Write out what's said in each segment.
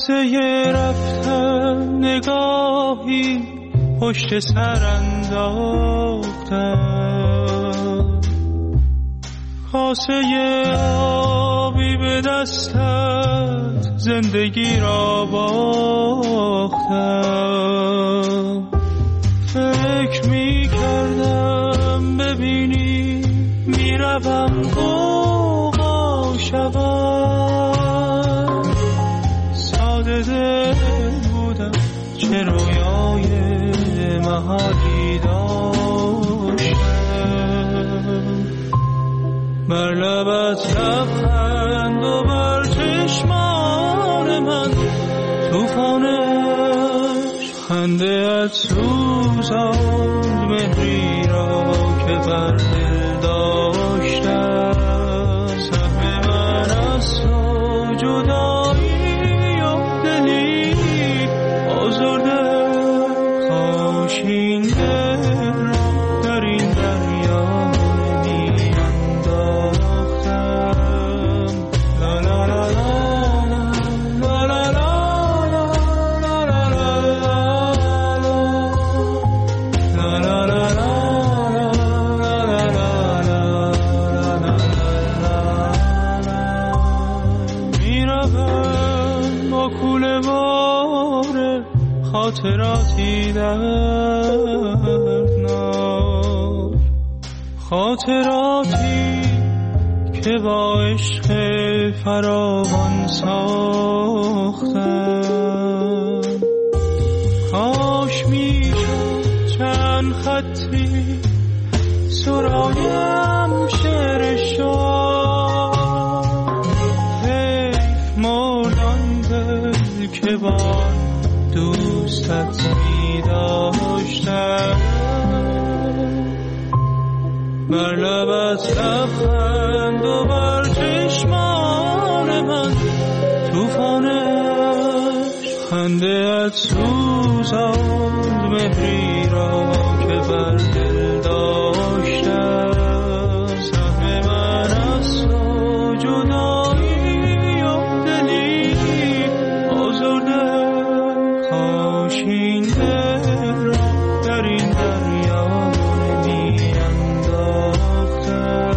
قصه رفتن نگاهی پشت سر انداختم، کاسه آبی به دستت زندگی را باختم. فکر می کردم ببینی میروم غوغا شدم، ساده دل بودم چه رویای محالی داشتم. بر لبت لبخند و بر چشمان من توفانش خنده‌ات سوزاند مهری را که بر دل داشتم. سهم من از تو جدایی و دلی آزرده، کاش این دل را در این دریا خاطراتی دردناک، خاطراتی که با عشق فراوان ساختم. کاش میشد چند خطی سرایم شعر شاد، حیف مردان دل که با دوستت می داشتم. بر لبت لبخند و بر چشمان من توفانش خنده‌ات سوزاند مهری را که بر دل داشتم. سهم من از تو جدایی و دلی آزرده، کاش این دل را در این دریا می انداختم.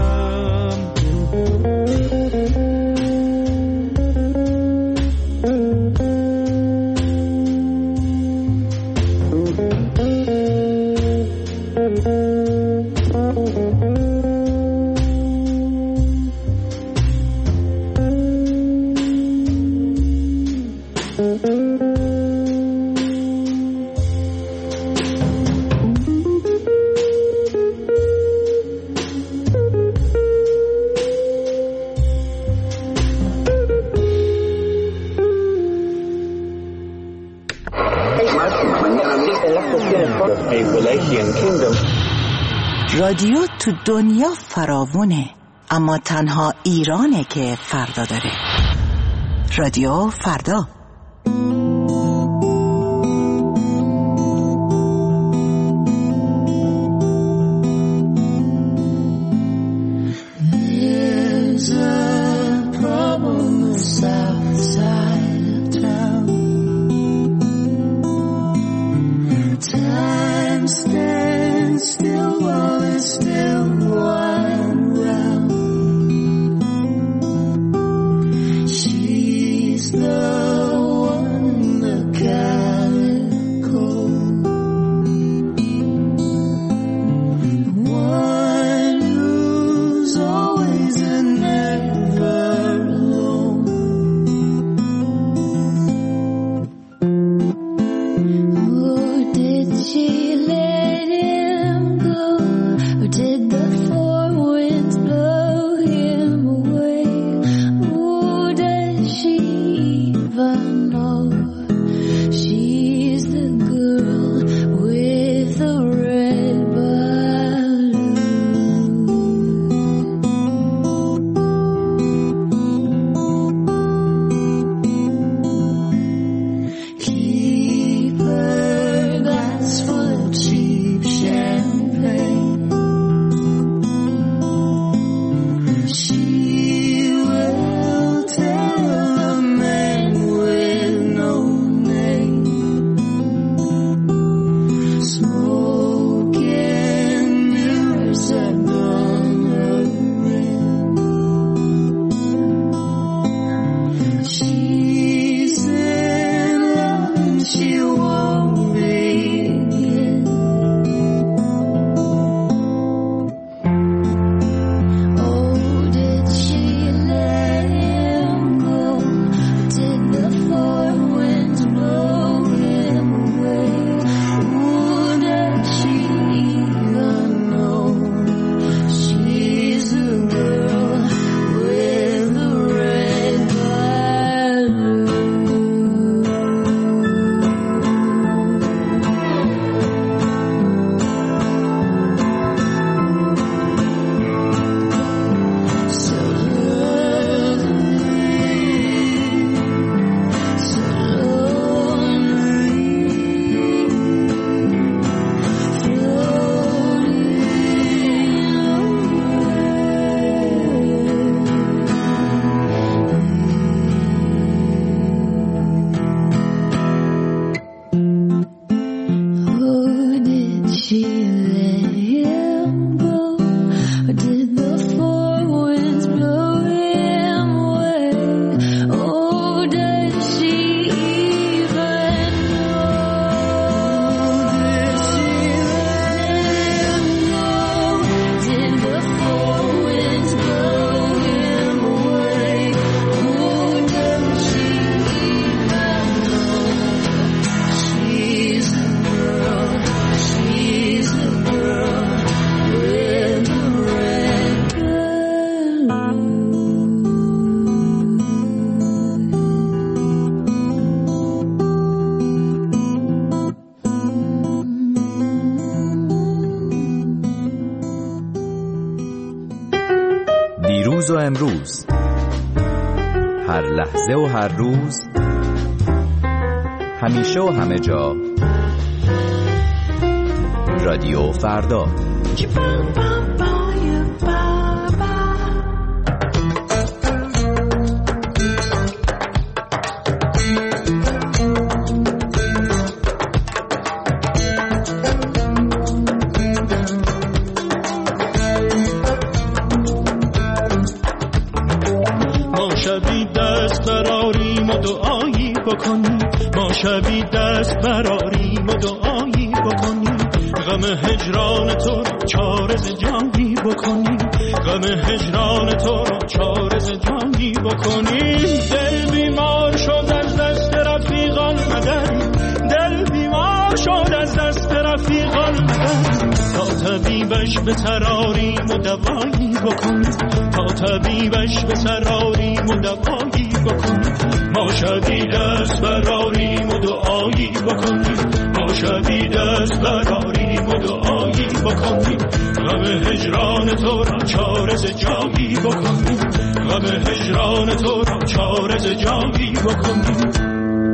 رادیو تو دنیا فراوونه، اما تنها ایرانه که فردا داره. رادیو فردا. She's the دیروز و امروز، هر لحظه و هر روز، همیشه و همه جا. رادیو فردا. ما شبی دست براریم و دعایی بکنیم، غم هجران تو را چارز جانی بکنیم، غم هجران تو را چارز جانی بکنیم. دل بیمار شد از دست رفیقان مدد، دل بیمار شد از دست رفیقان مدد، تا طبیبش به سراریم و دوایی بکنیم، تا طبیبش به سراریم و دوایی بکنیم. ما شبی دست براریم و دعایی بکنیم، ما شبی دست براریم و دعایی بکنیم، غم هجران تو را چارز جایی بکنیم، غم هجران تو را چارز جایی بکنیم.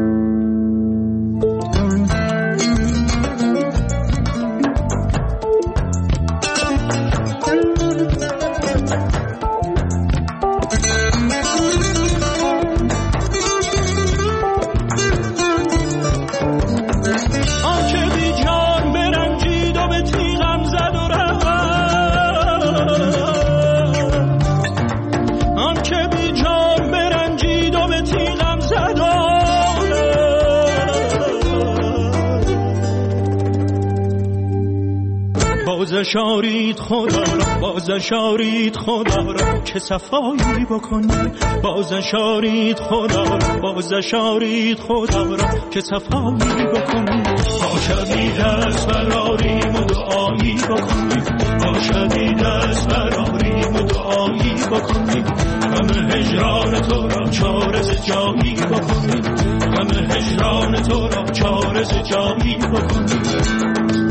شارید خدا را، باز شارید خدا را که صفایی بکنیم، باز شارید خدا را، باز شارید خدا را که صفایی بکنیم. ما شبی دست براریم و دعایی بکنیم، ما شبی دست براریم و دعایی بکنیم، غم هجران تو را چارز جایی بکنیم، غم هجران تو را چارز جایی بکنیم.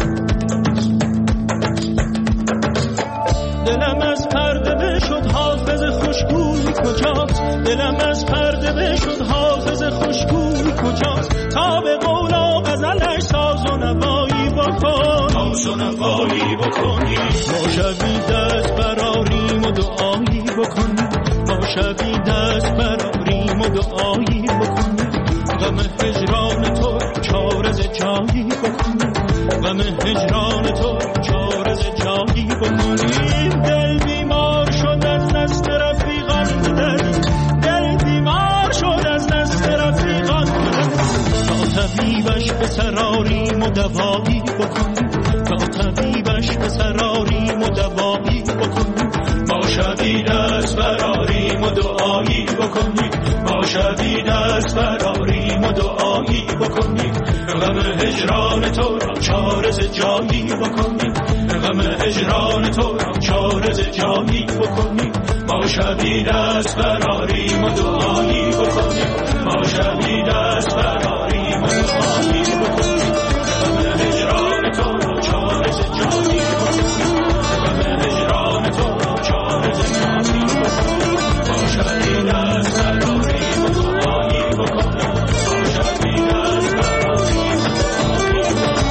دلم از پرده بشد حافظ خوشگوی کجاست، دلم از پرده بشد حافظ خوشگوی کجاست، تا به قول و غزلش ساز و نوایی بکن، ساز و نوایی بکنی. ما شبی دست براریم و دعایی بکنیم، ما شبی دست براریم و دعایی بکنیم، غم هجران تو چارز جایی بکنیم، غم هجران تو چارز جایی بکنیم. دل بیمار شد از دست رفیقان مدد، دل بیمار شد از دست رفیقان مدد، تا طبیبش به سراریم و دوایی بکنیم، تا طبیبش به سراریم و دوایی بکنیم. ما شبی دست براریم و دعایی بکنیم، ما شبی دست براریم و دعایی بکنیم، غم هجران تو را چارز جایی بکنیم، غم هجران تو را چارز جایی بکنیم. ما شبی دست براریم و دعایی بکنیم، ما شبی دست براریم و دعایی بکنیم، غم هجران تو را چارز جایی بکنیم، غم هجران تو را چارز جایی بکنیم. ما شبی دست براریم و دعایی بکنیم، ما شبی دست براریم و دعایی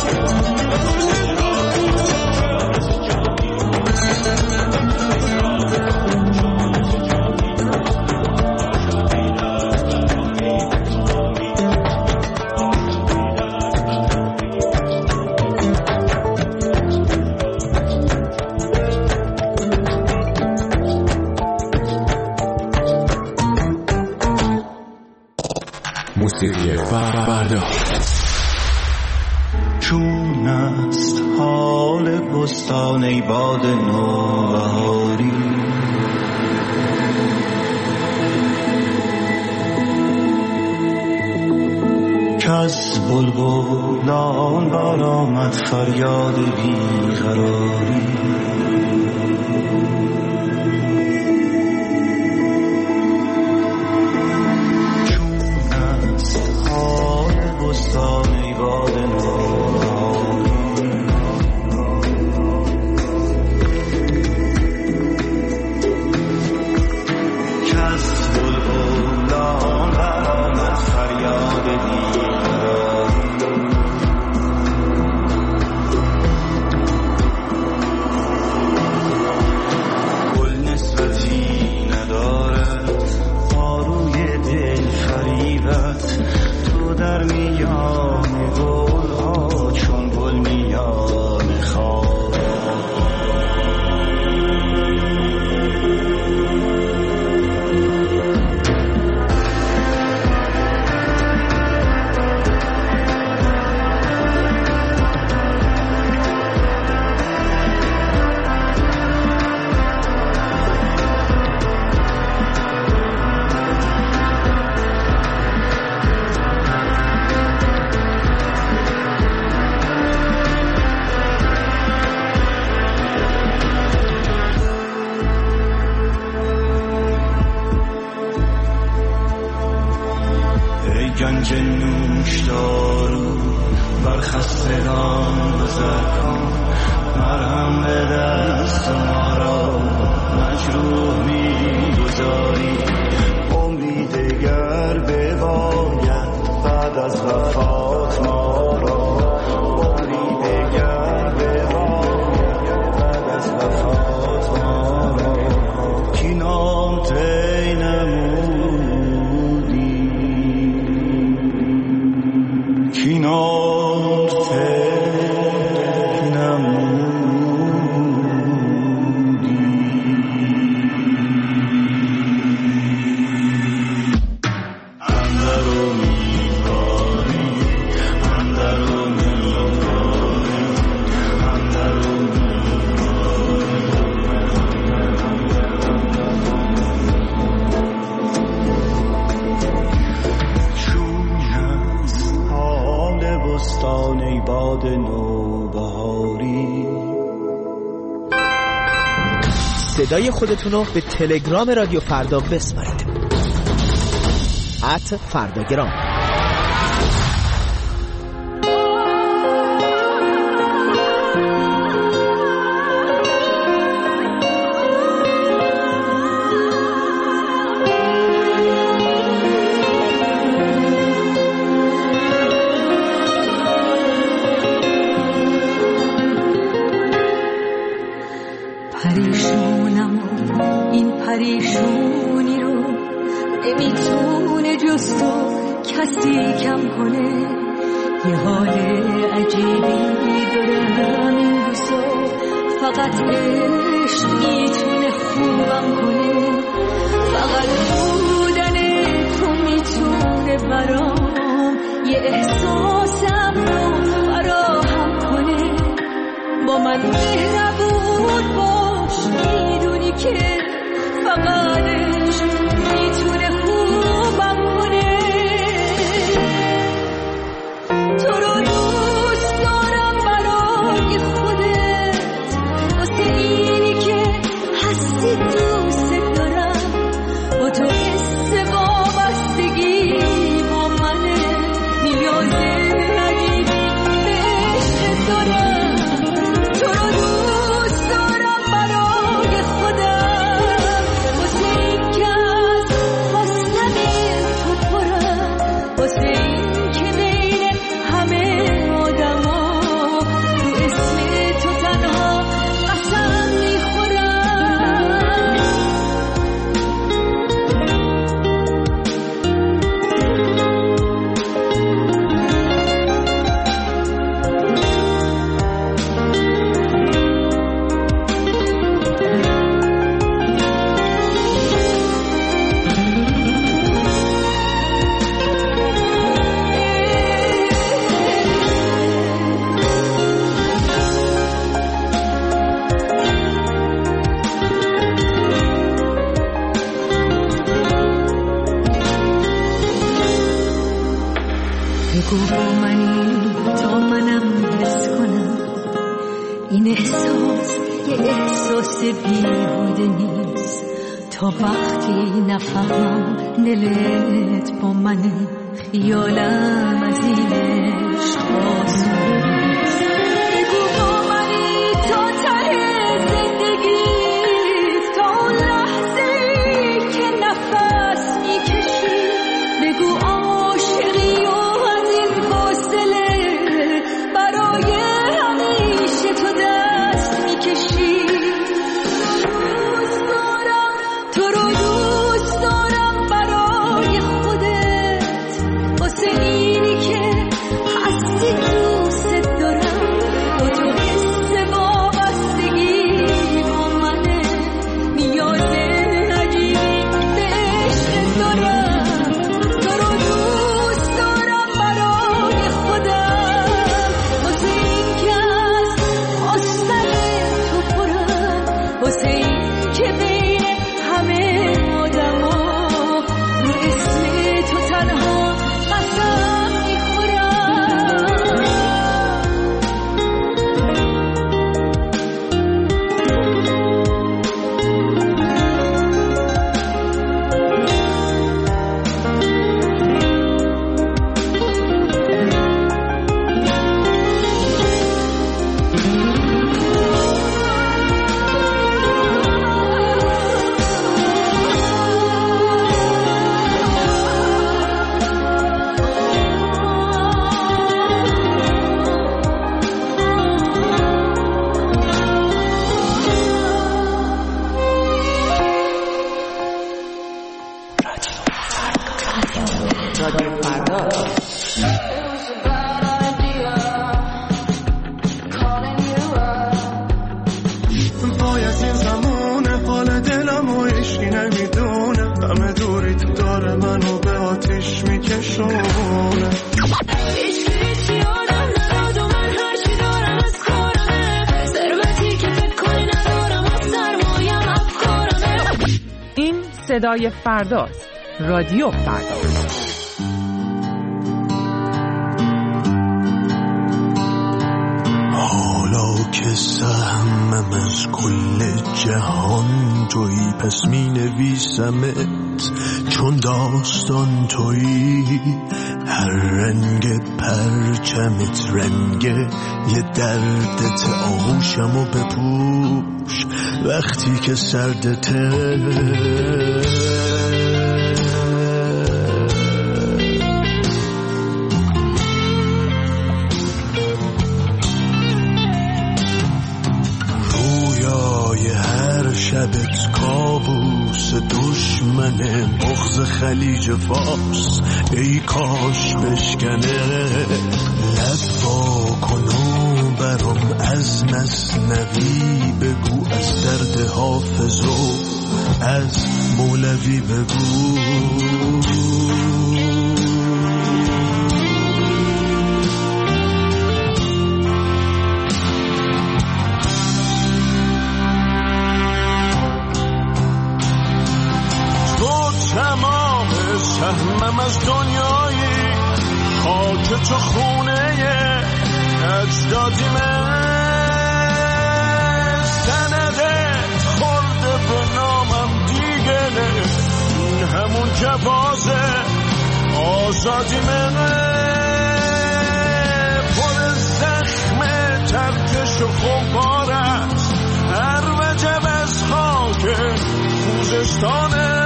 موسیقی فردا. چون است حال بستان ای باد نوبهاری، کس بلبلان برآمد فریاد بیقراری. موج نوش دارو بر خستگان گذر کن، مرهم به دست ما را مجروح می‌گذاری. عمری دگر بباید بعد از وفات ما را، عمری دگر بباید بعد از وفات ما را. کی نام تی نمودی، کی نام تی نمودی. صدای خودتون رو به تلگرام رادیو فردا بسپارید. @فرداگرام. پریشونم و این پریشونی رو نمیتونه جز تو کسی کم کنه. یه حال عجیبی دارم این روزا، فقط عشق میتونه خوبم کنه. فقط بودن تو میتونه برام یه احساسم رو فراهم کنه. با من مهربون باش، میدونی که فقط عشق میتونه خوبم کنه. تو رو دوست دارم برای خودت، واسه اینی که هستی دوست دارم. با تو حس وابستگی با منه، نیازه نگیری به عشق دارم. تو رو دوست دارم برای خودم، واسه این که از خواستن تو پرم، واسه این که بین همه آدم ها رو اسم تو تنها قسم میخورم. بگو با منی تا منم حس کنم، این احساس یه احساس بیهوده نیست. تا وقتی نفهمم دلت با منی، خیالم از این عشق آسون نیست. بگو با منی تا ته زندگی، تا اون لحظه‌ای که نفس میکشی. بگو عاشقی و از این فاصله برای همیشه تو دست میکشی. تو رو دوست دارم برای خودت، واسه اینی که هستی تو نمیدونه همه دوری تو داره منو به آتیش میکشونه. این صدای فرداست. رادیو فردا. حالا که سهمم از کل جهان تویی پس می نویسمت چون داستان تویی. هر رنگ پرچمت رنگ یه دردت آغوشمو بپوش وقتی که سردته. شبت کابوس دشمنه بغض خلیج فارس ای کاش بشکنه. لب وا کن و برام از مثنوی بگو از درد حافظ و از مولوی بگو. سهمم از دنیایی خاک تو خونه اجدادیمه. سنده خورده به نامم دیگه این همون جوازه آزادیمه. پر زخم ترکش و خمپارت هر وجب از خاک خوزستانه.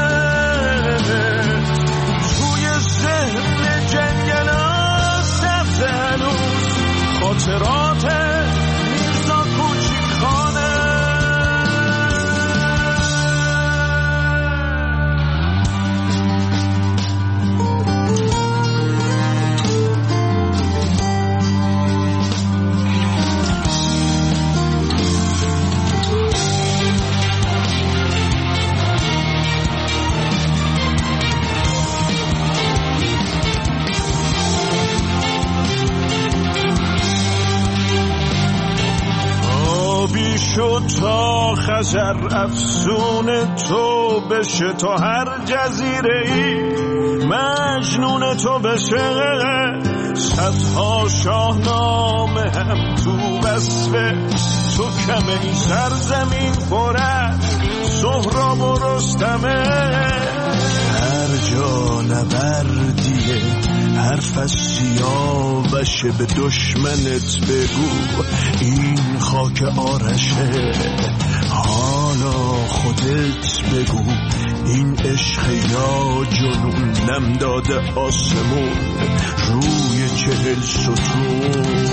ذهن جنگل سبز هنوز خاطرات میرزا کوچیک خانه. شد تا خزر افسون تو بشه تا هر جزیره ای مجنون تو بشه. صدها شاهنامه هم تو وصفه تو کمه این سرزمین پرد سهراب و رستمه. هر جا نبردیه حرف از سیاوشه به دشمنت بگو این خاک آرشه. حالا خودت بگو این عشق یا جنون نم داده آسمون روی 40 ستون.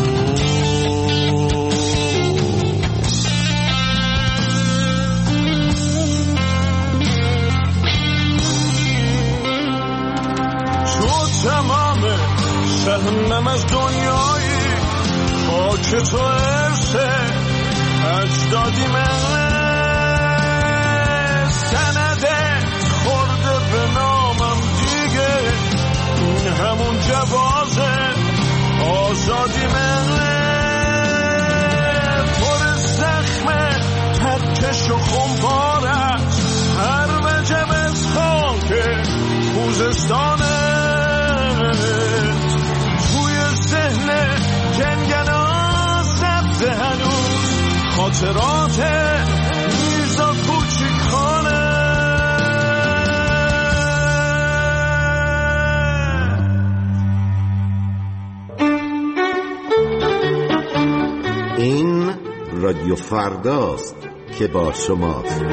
تمام سهمم از دنیایی خاک تو ارسه اجدادی من. سنده خورده به نامم دیگه این همون جوازه آزادی من. پر زخم ترکش و خمپارت هر وجب از خاک خوزستانه. توی ذهن جنگلا سبز هنوز خاطرات میرزا کوچیک خانه. این رادیو فرداست که با شماست.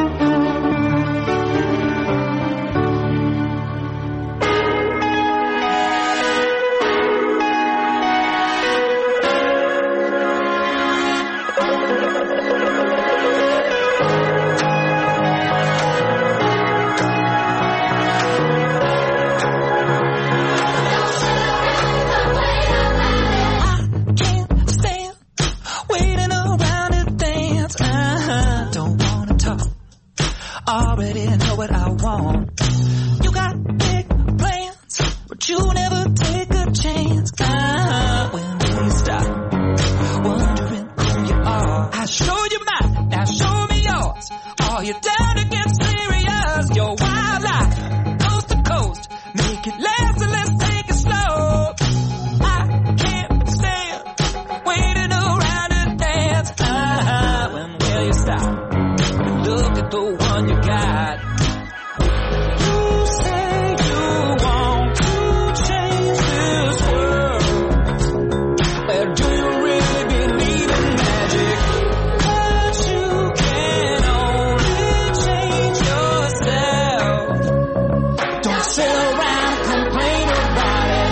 already know what I want. You got big plans, but you never take a chance. When will you stop wondering who you are? I show you mine, now show me yours. Are you down to get serious? Your wild life, coast to coast, make it last and let's take it slow. I can't stand waiting around and dance. When will you stop and look at the one you got? You say you want to change this world, but do you really believe in magic? But you can only change yourself. Don't sit around and complain about it.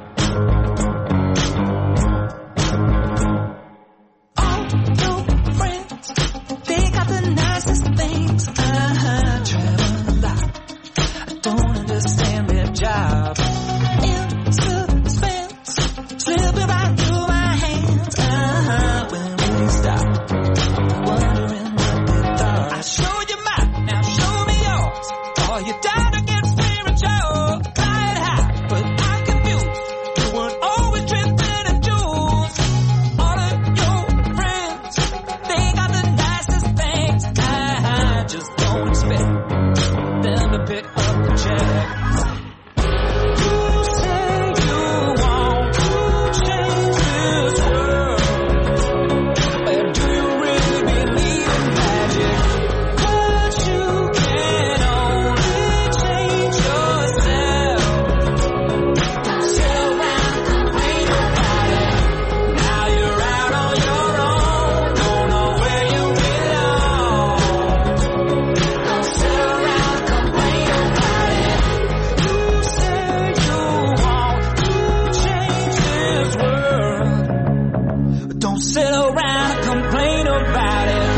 All your friends, they got the nicest things. Travel a lot, I don't understand their job. In suspense, slipping right through my hands. When will you stop wondering what they thought? I show you mine, now show me yours. Are you down to get spiritual? Fly it high, but I'm confused. You weren't always dripping in jewels. All of your friends, they got the nicest things. Just don't expect them to pick up the check. You say you want to change this world, but do you really believe in magic? But you can only change yourself. Don't sit around and complain about it. Now you're out on your own, don't know where you belong. Don't sit around and complain about it. You say you want to change this world, but don't sit around and complain about it.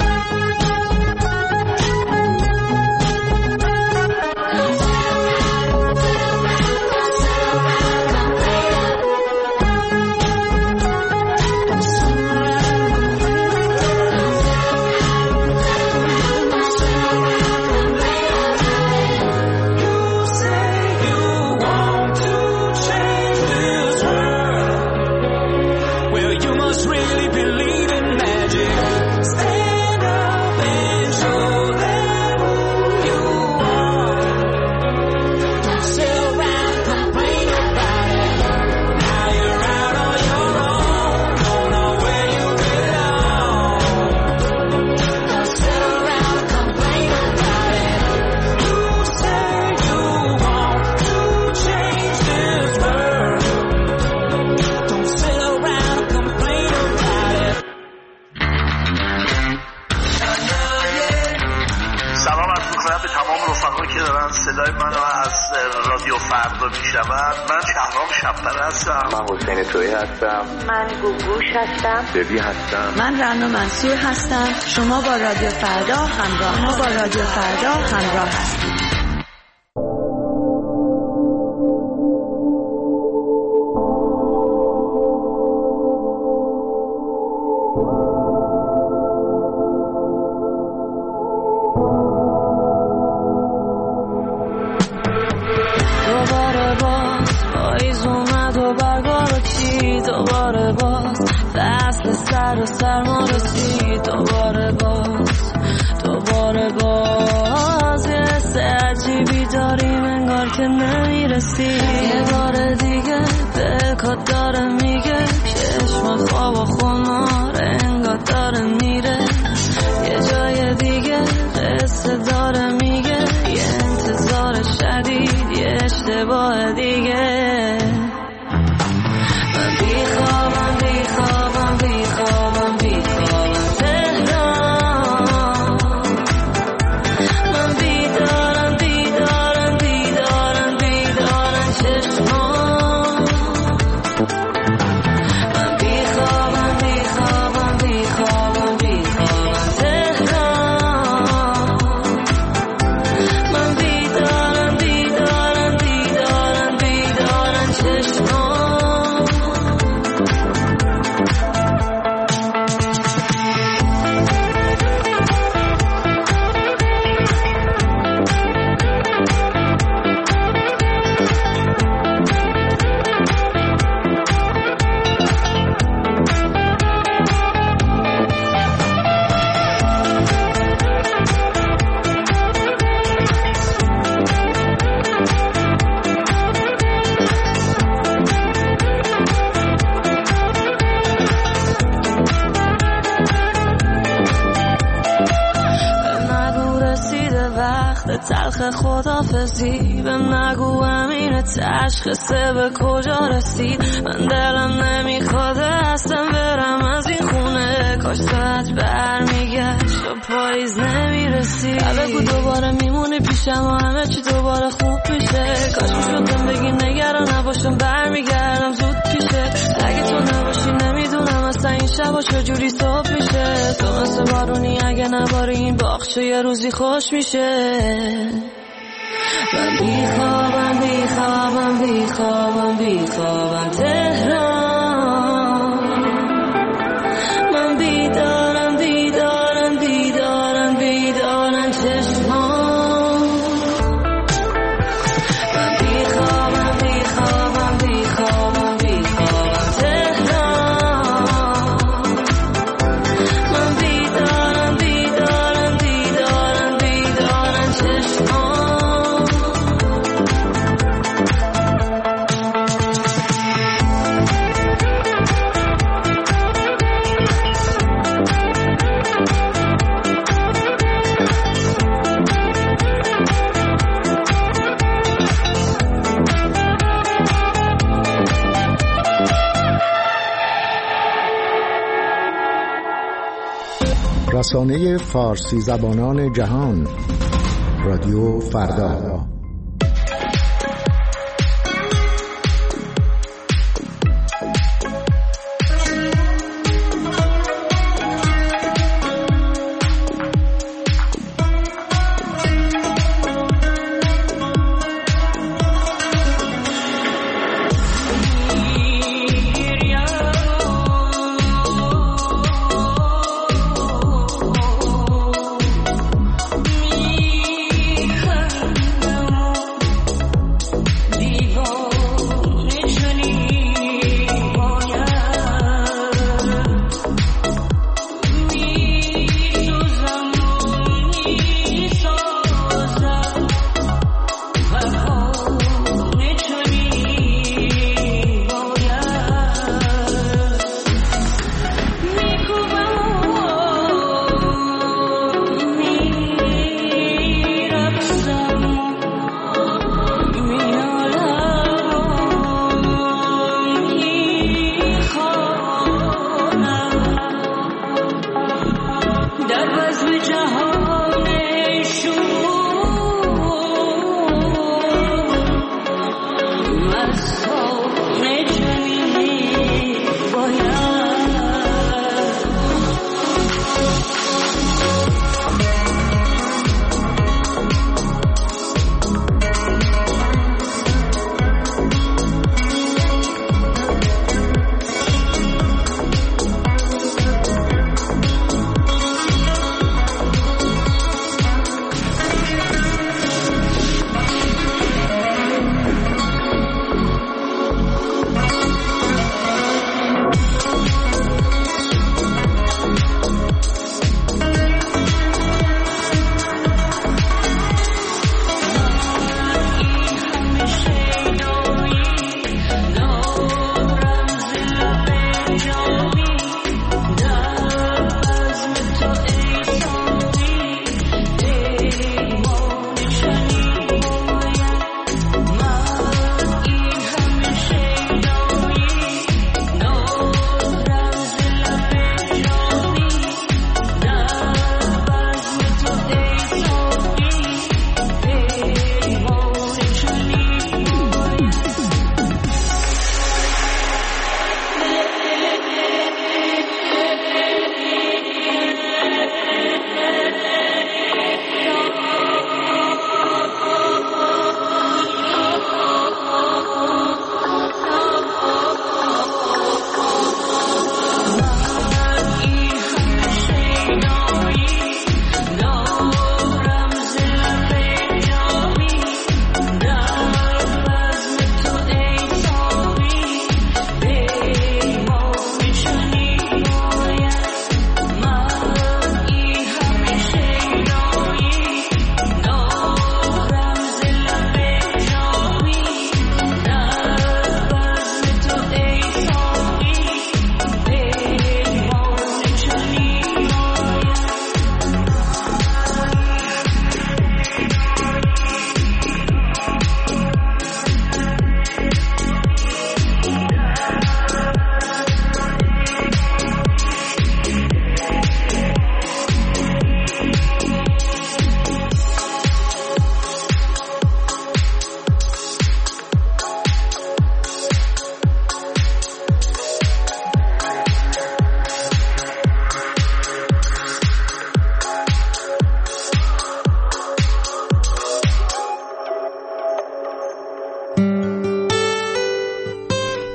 You say you want to change this world, well, you must really believe in magic. Stand up and show them who you are. Don't sit around and complain about it. Now you're out on your own, don't know where you belong. Don't sit around and complain about it. You say you want to change this world. Don't sit around and complain about it. سلام عرض می‌کنم به تمام رفقایی که دارن صدای منو از رادیو فردا میشنون. من شهرام شب‌پره هستم. من حسین تویی هستم. من گوگوش هستم. ببی هستم. من رنا منصور هستم. شما با رادیو فردا همراه هستید. دوباره باز پاییز اومد و برگا رو چید. دوباره باز فصل سر و سرما رسید. دوباره باز یه حس عجیبی داریم انگار که نمیرسی. یه بار دیگه دلکات داره میگه چشم خواب و خمار انگار داره میره. یه جای دیگه قصه داره میگه یه انتظار شدید یه اشتباه دیگه. من بیخوابم تهران. من بیدارم چشمان. من بیخوابم تهران. وقت تلخ خدافزی بهم نگو امین تشخیصه به کجا رسید من دلم نمیخواد اصلا برم از این خونه کاش ساعت برمیگشت و پاییز نمیرسید بگو دوباره میمونی پیشم و همه چی دوباره خوب میشه کاش میشدم بگی نگران نباشم برمیگردم زود پیشه اگه تو نباشی نمیدونم اصلا این شبا چجوری صبح میشه تو مثل بارونی اگه نباری این باغچه یه روزی خوش میشه من بیخوابم بیخوابم بیخوابم بیخوابم تهران من بیدارم بیدارم بیدارم بیدارم چشمان من بیخوابم بیخوابم بیخوابم بیخوابم تهران من بیدارم بیدارم بیدارم بیدارم چشمان رسانه فارسی زبانان جهان رادیو فردا.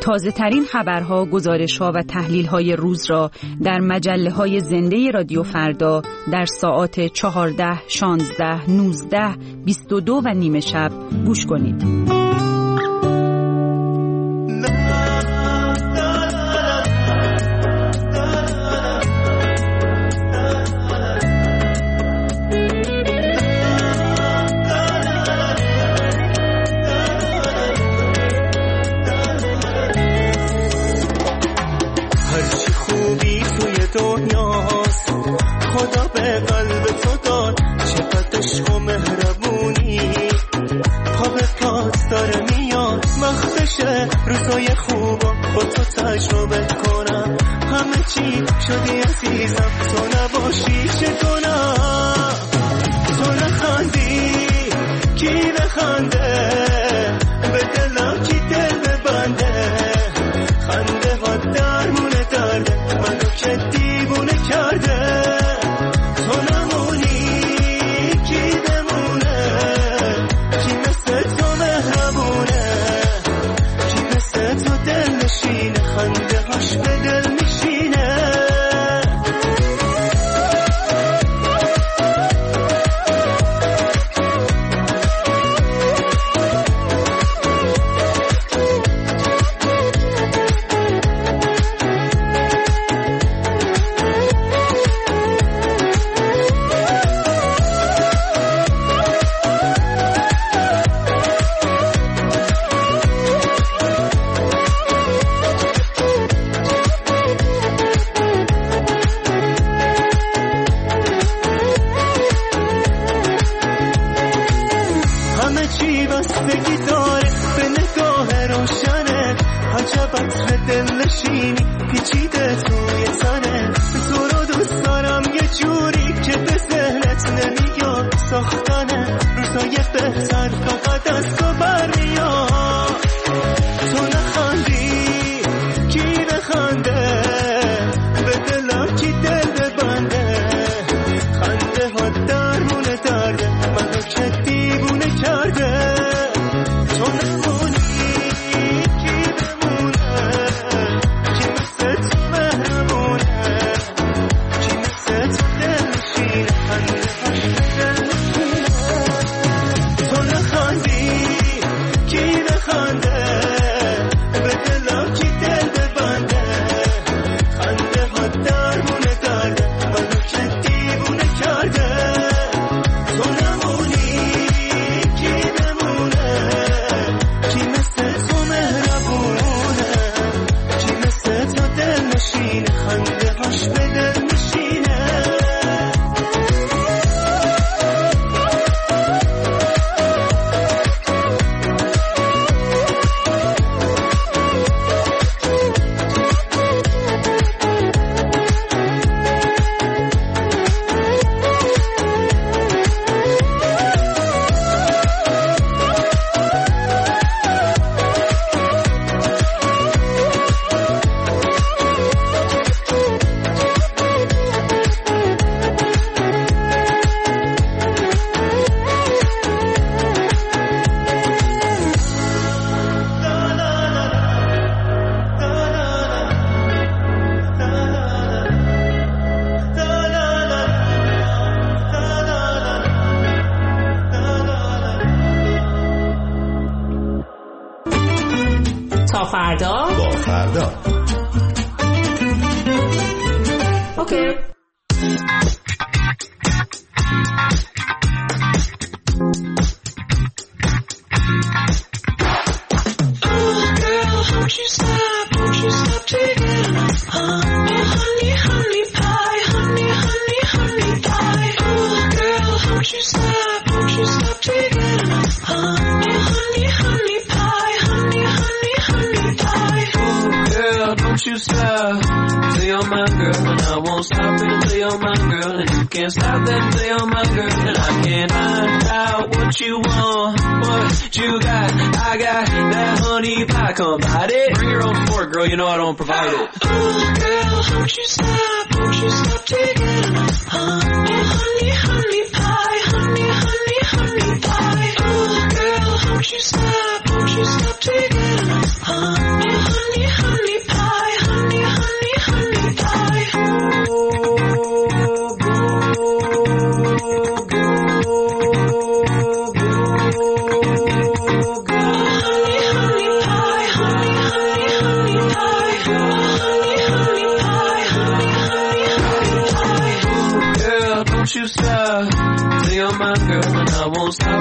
تازه ترین خبرها، گزارش‌ها و تحلیل‌های روز را در مجله‌های زنده رادیو فردا در ساعات 14، 16، 19، 22 و نیمه شب گوش کنید. دنیاست خدا به قلب تو داد چقدر عشق و مهربونی پا به پات داره میاد وقتشه روزای خوبا با تو تجربه کنم همه چی شدی عزیزم تو نباشی چه کنم تو نخندی کی نخنده به دلم کی دل ببنده خنده ها درمونه درده منو که دیوونه کرده تو نمونی کی بمونه کی مثل تو مهربونه کی مثل تو دل نشینه خنده هاش به دل میشینه You know I don't provide it. Oh, girl, won't you stop? Won't you stop taking my honey, honey pie, honey, honey, honey pie. Oh, girl, won't you stop? Won't you stop taking my honey,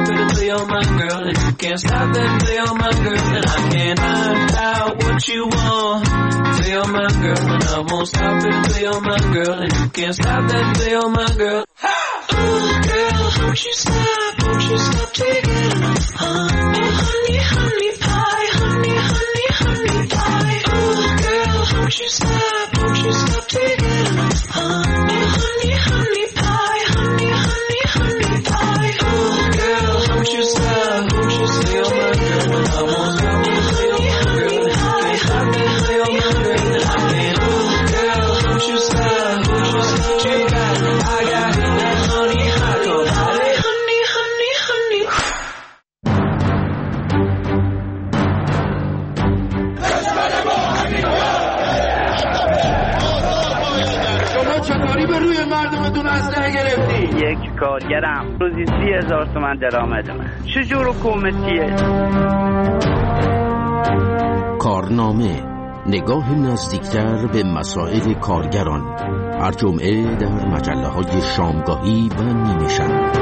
stop it until you're my girl, and you can't stop it until you're my girl, and I can't find out what you want until you're my girl, and I won't stop it until you're my girl, and you can't stop that until you're my girl. Oh girl, won't you stop taking enough? Oh honey, honey pie, honey, honey, honey pie. Oh girl, won't you stop taking enough? Oh honey, honey pie, honey, honey, honey pie. Oh girl, won't you stop you're my girl, and I won't stop until you're my girl, and you can't stop it until you're my girl, and I can't. Oh girl, won't you stop you got, I got that honey hot cold honey, honey, honey, honey. شما چطوری به روی مردمتون اسلحه گرفتی؟ یک کارگرم روزی 30,000 تومان درآمد من. چجور حکومتیه؟ کارنامه، نگاه نزدیکتر به مسائل کارگران، هر جمعه در مجله‌های شامگاهی و نیمه شب.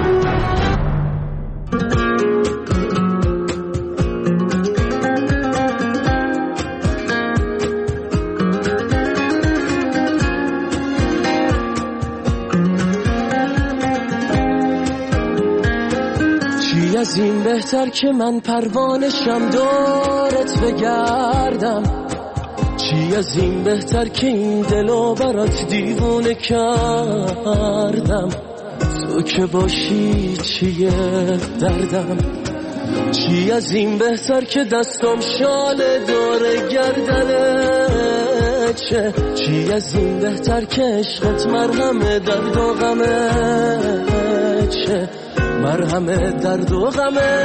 چی از این بهتر که من پروانشم دورت بگردم، چی از این بهتر که این دلو برات دیوونه کردم، تو که باشی چیه دردم، چی از این بهتر که دستم شال دور گردنه، چی از این بهتر که عشقت مرهم درد و غمه، مرهم درد و غمه،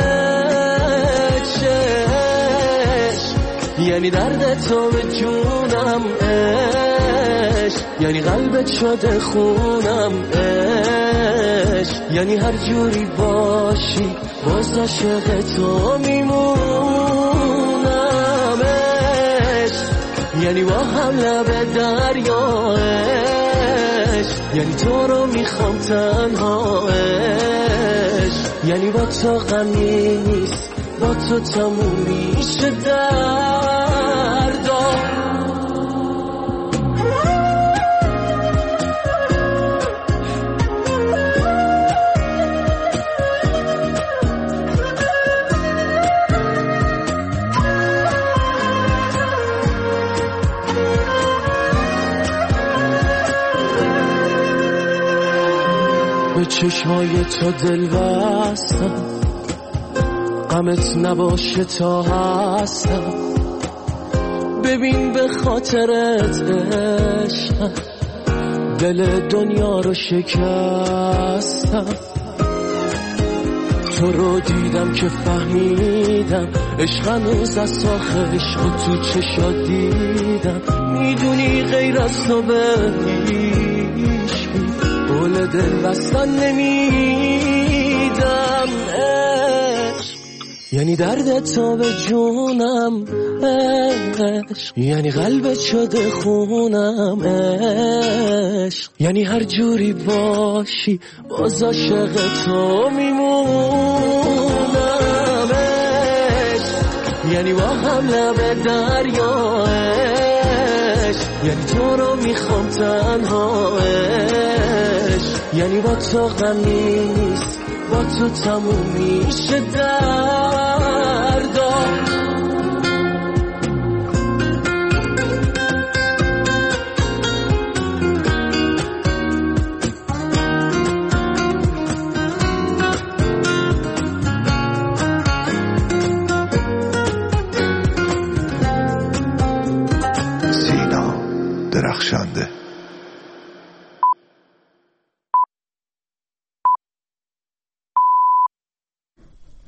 یعنی درد تو به جونم عشق، یعنی قلبت شده خونم عشق، یعنی هر جوری باشی باز عاشق تو میمونم عشق، یعنی با هم لب دریا عشق، یعنی تو رو میخوام تنها عشق، یعنی با تو غمی نیست، با تو تموم میشه دردا. به چشمای تو دل بستم، غمت نباشه تا هستم، ببین به خاطرت عشقم دل دنیا رو شکستم، تو رو دیدم که فهمیدم عشق هنوز از ساخ عشق تو چشات دیدم، میدونی غیر از تو به هیچ قول دل بستن نمیدم عشق، یعنی درد تو به جونم عشق، یعنی قلبت شده خونم عشق، یعنی هر جوری باشی باز عاشق تو میمونم عشق، یعنی با هم لب دریا عشق، یعنی تو رو میخوام تنها عشق، یعنی با تو غمی نیست، با تو تموم میشه دردا. سینا درخشنده.